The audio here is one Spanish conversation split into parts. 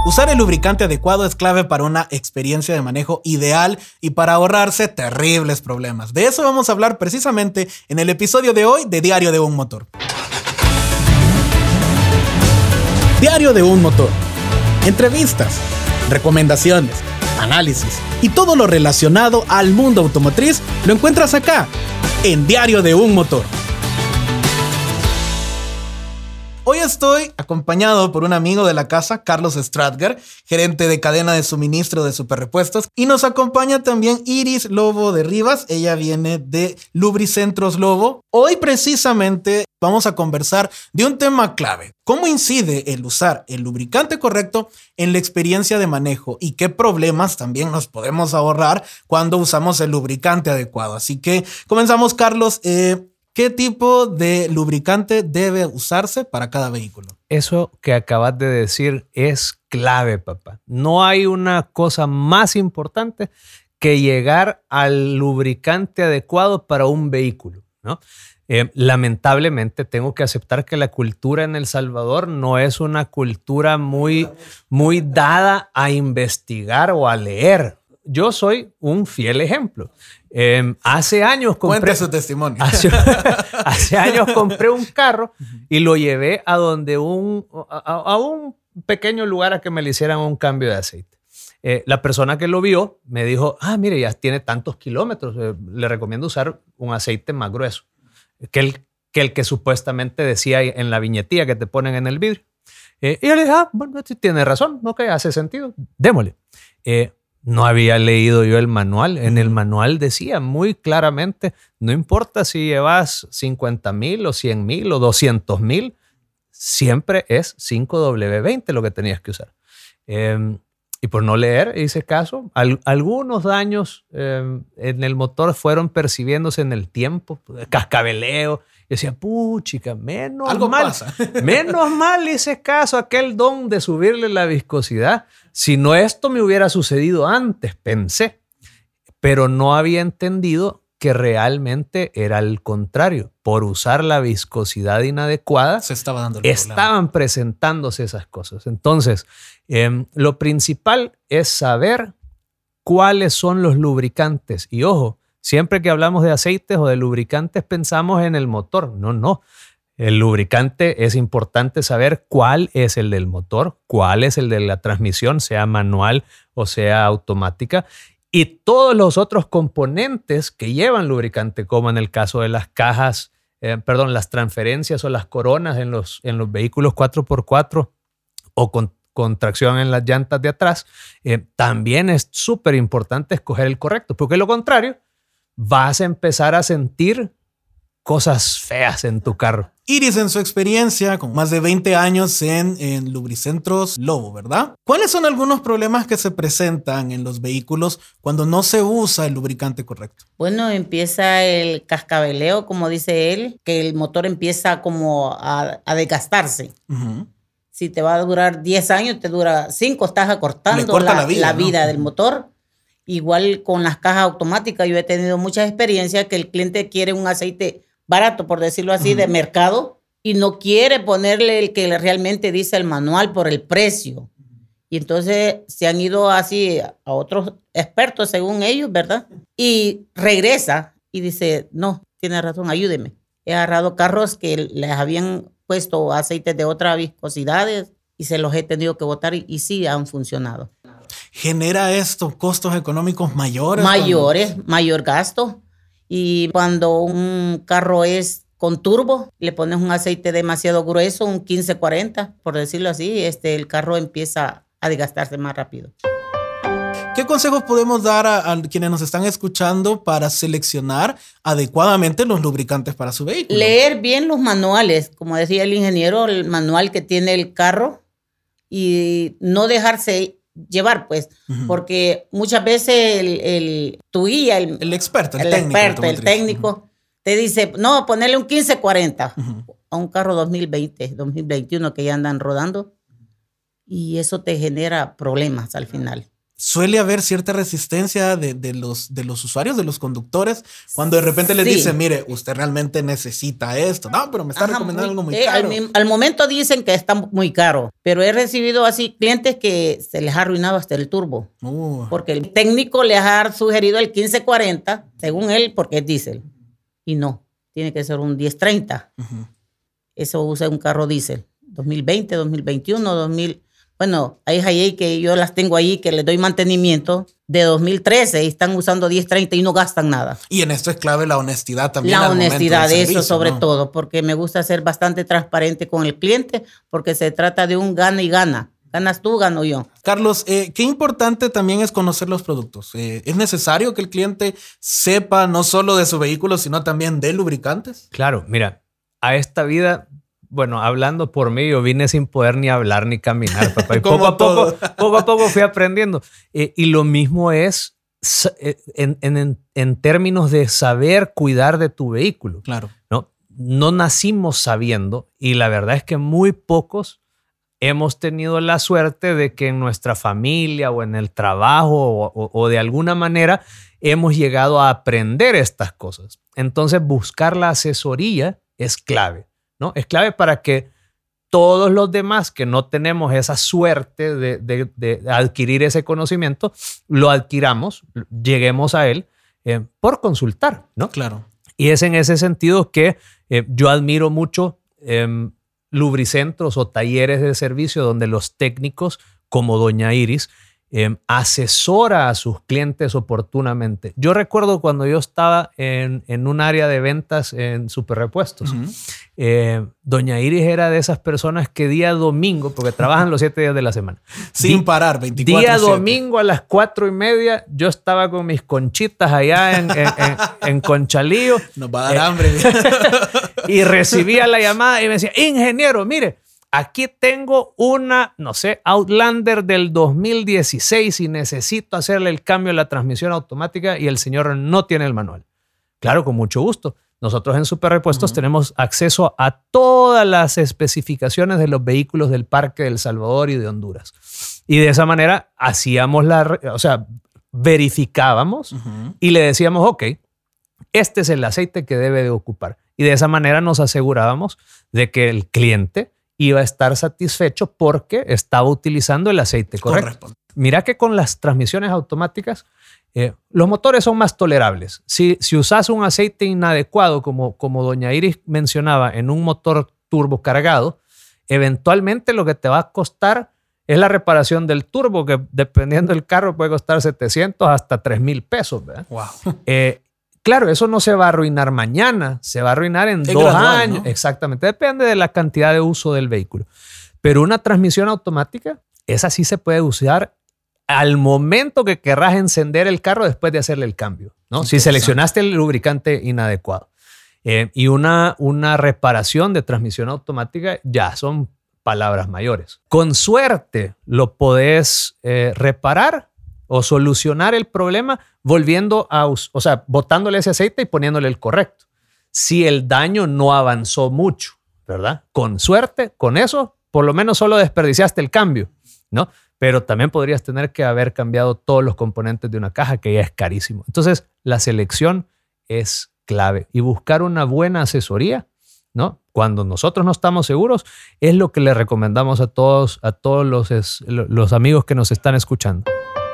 Usar el lubricante adecuado es clave para una experiencia de manejo ideal y para ahorrarse terribles problemas. De eso vamos a hablar precisamente en el episodio de hoy de Diario de un Motor. Diario de un Motor. Entrevistas, recomendaciones, análisis y todo lo relacionado al mundo automotriz lo encuentras acá, en Diario de un Motor. Hoy estoy acompañado por un amigo de la casa, Carlos Stratger, gerente de cadena de suministro de Superrepuestos, y nos acompaña también Iris Lobo de Rivas. Ella viene de Lubricentros Lobo. Hoy precisamente vamos a conversar de un tema clave: cómo incide el usar el lubricante correcto en la experiencia de manejo y qué problemas también nos podemos ahorrar cuando usamos el lubricante adecuado. Así que comenzamos, Carlos. ¿Qué tipo de lubricante debe usarse para cada vehículo? Eso que acabas de decir es clave, papá. No hay una cosa más importante que llegar al lubricante adecuado para un vehículo, ¿no? Lamentablemente tengo que aceptar que la cultura en El Salvador no es una cultura muy dada a investigar o a leer. Yo soy un fiel ejemplo. Hace años compré... Cuente su testimonio. Hace años compré un carro y lo llevé a donde a un pequeño lugar a que me le hicieran un cambio de aceite. La persona que lo vio me dijo, mire, ya tiene tantos kilómetros, le recomiendo usar un aceite más grueso que el que supuestamente decía en la viñetilla que te ponen en el vidrio. Y yo le dije, bueno, sí, tiene razón, ok, hace sentido, démosle. No había leído yo el manual. En el manual decía muy claramente, no importa si llevas 50,000 o 100,000 o 200,000, siempre es 5W20 lo que tenías que usar. Y por no leer, hice caso. Algunos daños en el motor fueron percibiéndose en el tiempo, cascabeleo. Yo decía, puchica, menos mal hice caso a aquel don de subirle la viscosidad. Si no, esto me hubiera sucedido antes, pensé. Pero no había entendido que realmente era el contrario. Por usar la viscosidad inadecuada, estaban presentándose esas cosas. Entonces, lo principal es saber cuáles son los lubricantes. Y ojo, siempre que hablamos de aceites o de lubricantes pensamos en el motor. No. El lubricante es importante saber cuál es el del motor, cuál es el de la transmisión, sea manual o sea automática, y todos los otros componentes que llevan lubricante, como en el caso de las cajas, las transferencias o las coronas en los vehículos 4x4 o con tracción en las llantas de atrás. También es súper importante escoger el correcto, porque de lo contrario vas a empezar a sentir cosas feas en tu carro. Iris, en su experiencia, con más de 20 años en Lubricentros Lobo, ¿verdad? ¿Cuáles son algunos problemas que se presentan en los vehículos cuando no se usa el lubricante correcto? Bueno, empieza el cascabeleo, como dice él, que el motor empieza como a desgastarse. Uh-huh. Si te va a durar 10 años, te dura 5, estás acortando la vida del motor. Igual con las cajas automáticas, yo he tenido muchas experiencias que el cliente quiere un aceite barato, por decirlo así, de mercado, y no quiere ponerle el que realmente dice el manual por el precio. Y entonces se han ido así a otros expertos, según ellos, ¿verdad? Y regresa y dice, no, tiene razón, ayúdeme. He agarrado carros que les habían puesto aceites de otras viscosidades y se los he tenido que botar y sí han funcionado. ¿Genera esto costos económicos mayores? Mayor gasto. Y cuando un carro es con turbo, le pones un aceite demasiado grueso, un 1540, por decirlo así, el carro empieza a desgastarse más rápido. ¿Qué consejos podemos dar a quienes nos están escuchando para seleccionar adecuadamente los lubricantes para su vehículo? Leer bien los manuales, como decía el ingeniero, el manual que tiene el carro, y no dejarse llevar, pues, porque muchas veces tu guía, el experto, el técnico, te dice, no, ponerle un 1540 a un carro 2020, 2021 que ya andan rodando, y eso te genera problemas al final. suele haber cierta resistencia de los usuarios, de los conductores, cuando de repente les dicen, mire, usted realmente necesita esto. No, pero me está recomendando algo muy caro. Al momento dicen que está muy caro, pero he recibido así clientes que se les ha arruinado hasta el turbo. Porque el técnico les ha sugerido el 1540, según él, porque es diésel. Y no, tiene que ser un 1030. Eso usa un carro diésel. 2020, 2021, 2000... Bueno, hay Hayei que yo las tengo ahí, que les doy mantenimiento de 2013 y están usando 1030 y no gastan nada. Y en esto es clave la honestidad también. La honestidad, eso sobre todo, porque me gusta ser bastante transparente con el cliente, porque se trata de un gana y gana. Ganas tú, gano yo. Carlos, qué importante también es conocer los productos. ¿Es necesario que el cliente sepa no solo de su vehículo, sino también de lubricantes? Claro, mira, a esta vida... Bueno, hablando por mí, yo vine sin poder ni hablar ni caminar, papá. Y poco a poco fui aprendiendo. Y lo mismo es en términos de saber cuidar de tu vehículo. Claro. No nacimos sabiendo, y la verdad es que muy pocos hemos tenido la suerte de que en nuestra familia o en el trabajo o de alguna manera hemos llegado a aprender estas cosas. Entonces, buscar la asesoría es clave. ¿no? Es clave para que todos los demás que no tenemos esa suerte de adquirir ese conocimiento, lo adquiramos, lleguemos a él por consultar, ¿no? Claro. Y es en ese sentido que yo admiro mucho lubricentros o talleres de servicio donde los técnicos, como doña Iris, asesora a sus clientes oportunamente. Yo recuerdo cuando yo estaba en un área de ventas en Superrepuestos. Doña Iris era de esas personas que día domingo, porque trabajan los 7 días de la semana. Sin parar, 24/7. Día domingo a las 4:30, yo estaba con mis conchitas allá en Conchalío. Nos va a dar hambre. Y recibía la llamada y me decía, ingeniero, mire, aquí tengo una, no sé, Outlander del 2016 y necesito hacerle el cambio de la transmisión automática y el señor no tiene el manual. Claro, con mucho gusto. Nosotros en Superrepuestos tenemos acceso a todas las especificaciones de los vehículos del Parque de El Salvador y de Honduras. Y de esa manera hacíamos verificábamos y le decíamos, ok, este es el aceite que debe de ocupar. Y de esa manera nos asegurábamos de que el cliente iba a estar satisfecho porque estaba utilizando el aceite correcto. Mira que con las transmisiones automáticas los motores son más tolerables. Si usas un aceite inadecuado, como doña Iris mencionaba, en un motor turbo cargado, eventualmente lo que te va a costar es la reparación del turbo, que dependiendo del carro puede costar 700 hasta 3,000 pesos. ¿Verdad? Wow. Claro, eso no se va a arruinar mañana, se va a arruinar en 2 años. ¿No? Exactamente, depende de la cantidad de uso del vehículo. Pero una transmisión automática, esa sí se puede usar al momento que querrás encender el carro después de hacerle el cambio, ¿no? Si seleccionaste el lubricante inadecuado. Y una reparación de transmisión automática ya son palabras mayores. Con suerte lo podés reparar o solucionar el problema volviendo botándole ese aceite y poniéndole el correcto. Si el daño no avanzó mucho, ¿verdad? Con suerte, con eso, por lo menos solo desperdiciaste el cambio, ¿no? Pero también podrías tener que haber cambiado todos los componentes de una caja, que ya es carísimo. Entonces, la selección es clave y buscar una buena asesoría, ¿no? Cuando nosotros no estamos seguros, es lo que le recomendamos a todos los amigos que nos están escuchando.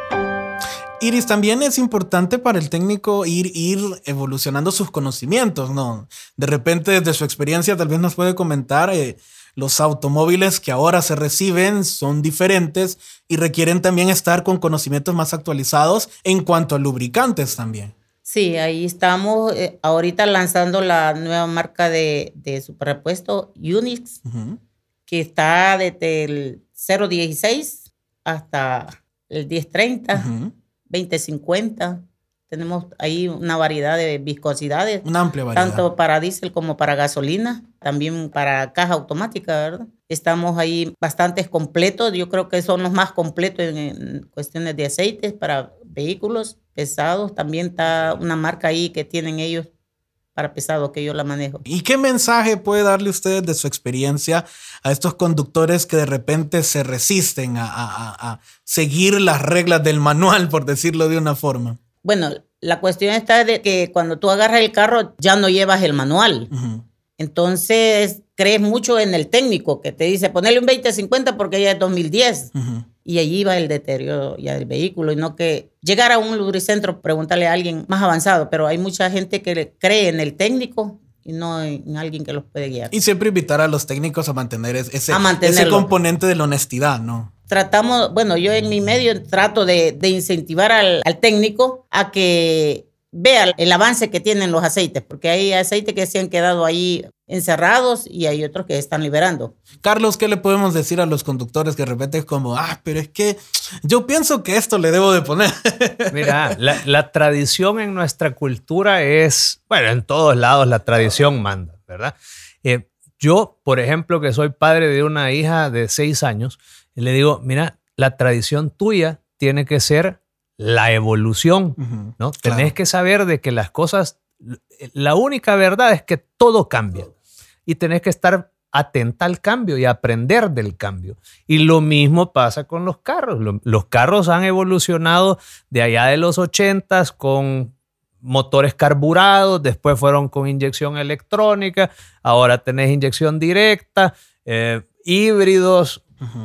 Iris, también es importante para el técnico ir evolucionando sus conocimientos, ¿no? De repente, desde su experiencia, tal vez nos puede comentar los automóviles que ahora se reciben son diferentes y requieren también estar con conocimientos más actualizados en cuanto a lubricantes también. Sí, ahí estamos ahorita lanzando la nueva marca de Superrepuesto Unix, que está desde el 016 hasta el 1030, 2050. Tenemos ahí una variedad de viscosidades. Una amplia variedad. Tanto para diésel como para gasolina. También para caja automática, ¿verdad? Estamos ahí bastante completos. Yo creo que son los más completos en cuestiones de aceites para vehículos pesados. También está una marca ahí que tienen ellos para pesado que yo la manejo. ¿Y qué mensaje puede darle usted de su experiencia a estos conductores que de repente se resisten a seguir las reglas del manual, por decirlo de una forma? Bueno, la cuestión está de que cuando tú agarras el carro ya no llevas el manual. Uh-huh. Entonces crees mucho en el técnico que te dice ponerle un 20-50 porque ya es 2010. Uh-huh. Y allí va el deterioro ya del vehículo, y no que llegar a un lubricentro, preguntarle a alguien más avanzado, pero hay mucha gente que cree en el técnico y no en alguien que los puede guiar. Y siempre invitar a los técnicos a mantener ese componente de la honestidad, ¿no? Tratamos, bueno, yo en mi medio trato de incentivar al técnico a que vea el avance que tienen los aceites, porque hay aceites que se han quedado ahí encerrados y hay otros que están liberando. Carlos, ¿qué le podemos decir a los conductores que de repente es como, pero es que yo pienso que esto le debo de poner? Mira, la tradición en nuestra cultura es, bueno, en todos lados la tradición manda, ¿verdad? Yo, por ejemplo, que soy padre de una hija de 6 años, le digo, mira, la tradición tuya tiene que ser la evolución, ¿no? Claro. Tenés que saber de que las cosas, la única verdad es que todo cambia y tenés que estar atenta al cambio y aprender del cambio. Y lo mismo pasa con los carros. Los carros han evolucionado de allá de los 80s con motores carburados, después fueron con inyección electrónica, ahora tenés inyección directa, híbridos,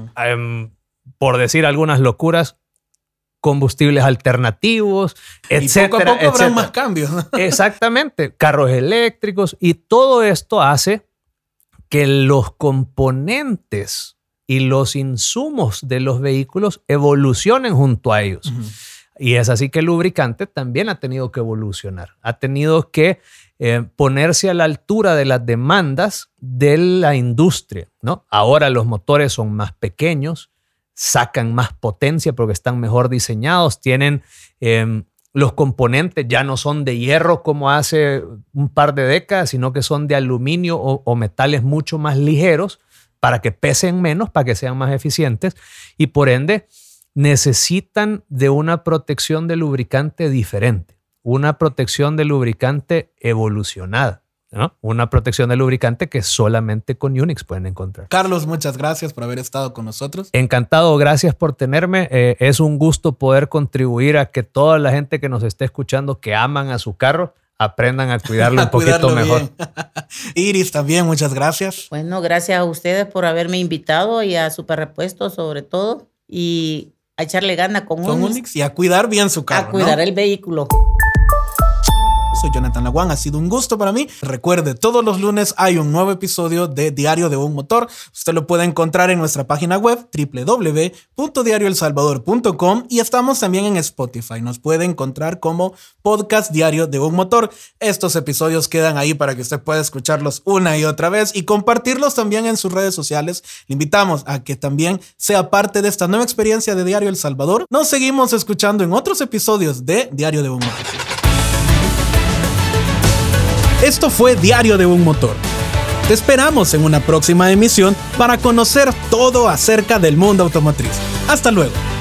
por decir algunas locuras, combustibles alternativos, etcétera. Y poco a poco habrán más cambios. Exactamente, carros eléctricos, y todo esto hace que los componentes y los insumos de los vehículos evolucionen junto a ellos. Uh-huh. Y es así que el lubricante también ha tenido que evolucionar, ha tenido que ponerse a la altura de las demandas de la industria, ¿no? Ahora los motores son más pequeños, sacan más potencia porque están mejor diseñados, tienen los componentes ya no son de hierro como hace un par de décadas, sino que son de aluminio o metales mucho más ligeros para que pesen menos, para que sean más eficientes, y por ende necesitan de una protección de lubricante diferente, una protección de lubricante evolucionada, ¿no? Una protección de lubricante que solamente con Unix pueden encontrar. Carlos, muchas gracias por haber estado con nosotros. Encantado, gracias por tenerme. Es un gusto poder contribuir a que toda la gente que nos esté escuchando, que aman a su carro, aprendan a cuidarlo un poquito mejor. Iris, también muchas gracias. Bueno, gracias a ustedes por haberme invitado y a Super Repuestos sobre todo, y a echarle gana con Unix y a cuidar bien su carro. A cuidar, ¿no?, el vehículo. Soy Jonathan Laguán, ha sido un gusto para mí. Recuerde, todos los lunes hay un nuevo episodio de Diario de un Motor. Usted lo puede encontrar en nuestra página web www.diarioelsalvador.com, y estamos también en Spotify. Nos puede encontrar como Podcast Diario de un Motor. Estos episodios quedan ahí para que usted pueda escucharlos una y otra vez y compartirlos también en sus redes sociales. Le invitamos a que también sea parte de esta nueva experiencia de Diario El Salvador. Nos seguimos escuchando en otros episodios de Diario de un Motor. Esto fue Diario de un Motor. Te esperamos en una próxima emisión para conocer todo acerca del mundo automotriz. Hasta luego.